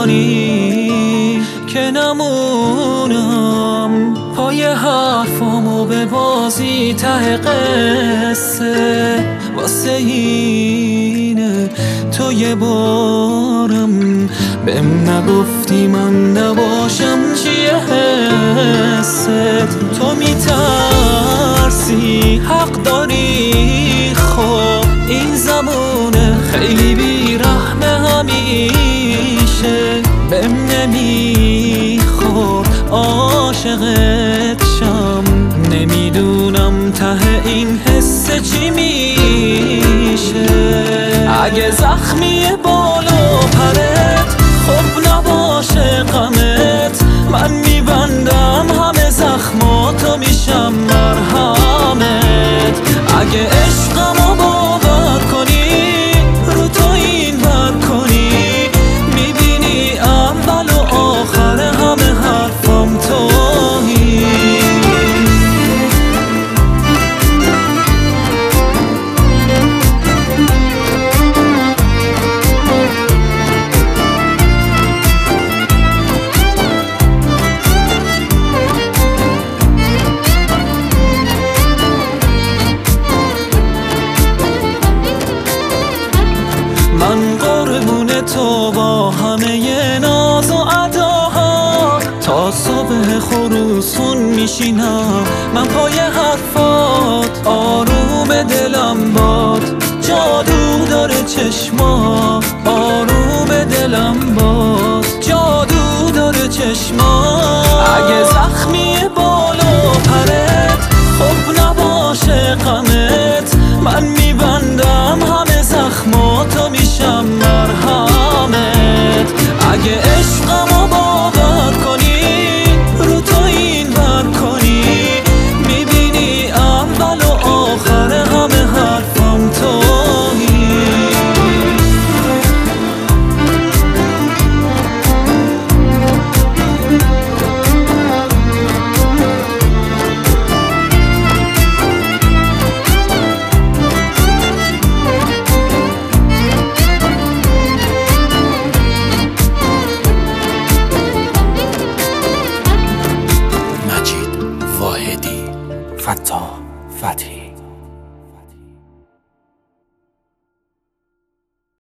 کنی که نمونم پای حرفامو به بازی ته قصه. واسه اینه تو یه بارم بهم نگفتی من نباشم چیه حست. تو میترسی حق داری، خب این زمونه خیلی بیرحمه همیشه. بهم نمیخور عاشقت شم، نمیدونم ته این حس چی میشه. اگه زخمیه بالا پرت خب نباشه غمت، من میبندم همه زخماتو میشم مرهمت. اگه عشقمو باور کنی رو تو این بر کنی، میبینی اول و آخر همه حرفم تویی. من قربون تو با همه ناز و اداها، تا صبح خروسون میشینم من پای حرفات. آروم دلم باد، جادو داره چشما، آروم دلم باد، جادو داره چشما.